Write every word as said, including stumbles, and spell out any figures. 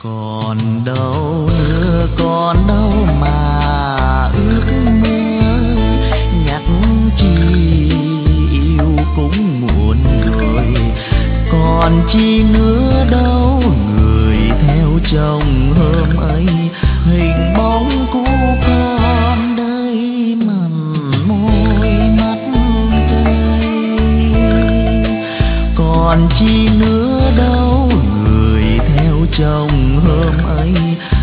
Còn đâu nữa, còn đâu mà ước mơ, nhắc chi yêu cũng muộn rồi. Còn chi nữa đâu người theo chồng hôm ấy, hình bóng cũ con đây mặn môi mắt cay. Còn chi nữa đâu người theo chồng hôm ấy,